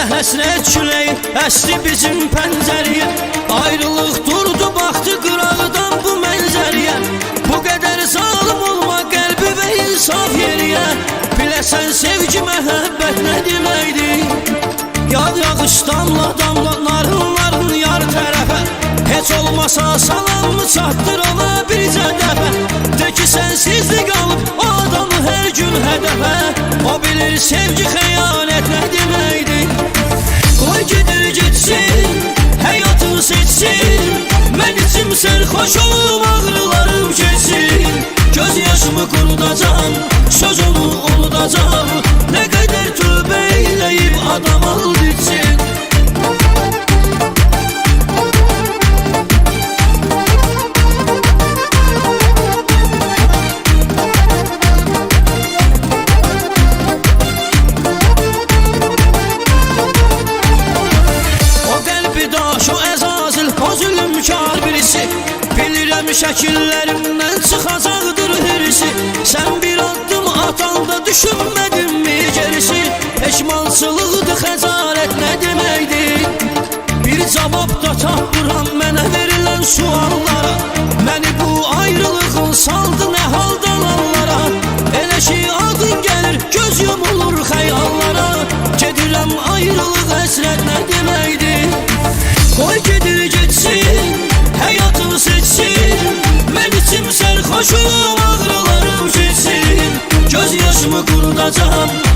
həsrət küləyi əsdi bizim pəncəriyə. Ayrılıq durdu, baxdı qırağıdan bu mənzəriyə. Bu qədər zalım olma qəlbi və insaf yeriyə. Biləsən sevgi məhəbbət nə deməkdir? Yağ yağış damla damla narınların yar tərəfə. Heç olmasa salamını çatdır ona bircə dəfə. De ki sənsizlik alıb o adamı hər gün hədəfə. O bilir sevgi xəyanət nə deməkdir? Qoy gedir getsin, həyatını seçsin. Mən içim sərxoş olub ağrılarım keçsin. Göz yaşımı qurudacam, söz onu unudacam. Nə qədər tövbə eləyib adam al bitsin. O qəlbi daş, o əzazil, o zülmkar birisi. Bilirəm şəkillərimdən çıxacaqdır hirsi. Sən bir addım atanda düşünmədin mi gerisi? Peşmançılıqdır xəcalət nə deməkdir? Bir cavab da tapıram mənə verilən suallara. Məni bu ayrılığın saldı nə haldalanlara. Elə ki adın gəlir göz yumulur xəyallara. Gedirəm ayrılıq həsrət nə deməkdir? Qoy gedir getsin, həyatını seçsin. Mən içim sərxoşum, ağrılarım keçsin. Göz yaşımı qurudacam,